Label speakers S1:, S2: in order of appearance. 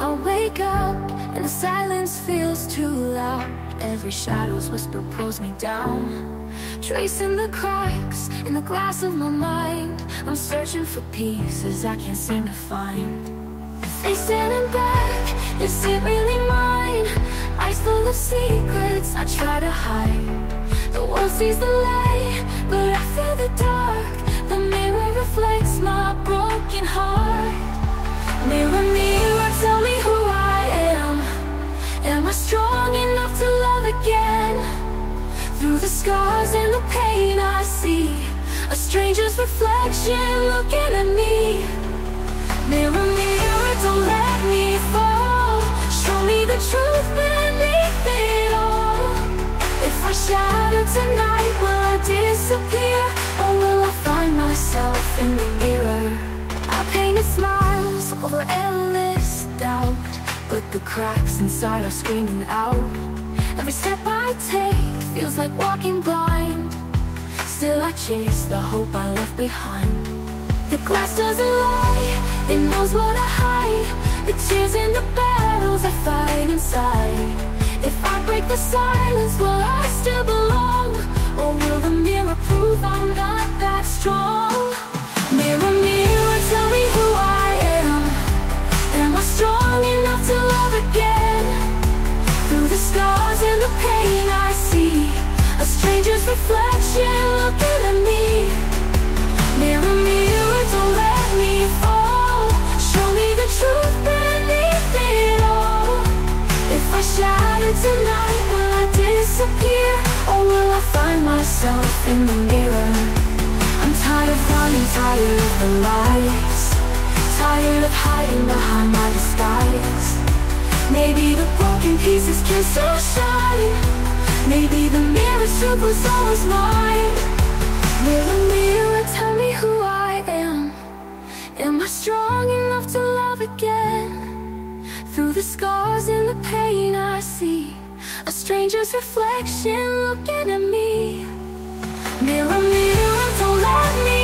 S1: I wake up and the silence feels too loud. Every shadow's whisper pulls me down, tracing the cracks in the glass of my mind. I'm searching for pieces I can't seem to find. They standing back, is it really mine? Eyes full of secrets I try to hide. The world sees the light, but I feel the dark. The mirror reflects my broken heart. Mirror, mirror, tell me who I am. Am I strong enough to love again? Through the scars and the pain I see a stranger's reflection looking at me. Mirror, mirror, don't let me fall. Show me the truth beneath it all. If I shatter tonight, will I disappear? Or will I find myself in the mirror? I painted smiles over endless doubt, but the cracks inside are screaming out. Every step I take feels like walking blind. Still I chase the hope I left behind. The glass doesn't lie, it knows what I hide. The tears and the battles I fight inside. If I break the silence, will I still belong? Or will the mirror prove I'm not that strong? Mirror, mirror, tell me who I am. Am I strong enough to love again? Through the scars and the pain I see a stranger's reflection looking at me. Mirror, mirror, don't let me fall. Show me the truth beneath it all. If I shatter tonight, will I disappear? Or will I find myself in the mirror? I'm tired of running, tired of the lies, tired of hiding behind my disguise. Maybe the broken pieces can still shine. Maybe the mirror's truth was always mine. Mirror, mirror, tell me who I am. Am I strong enough to love again? Through the scars and the pain I see a stranger's reflection looking at me. Mirror, mirror, don't let me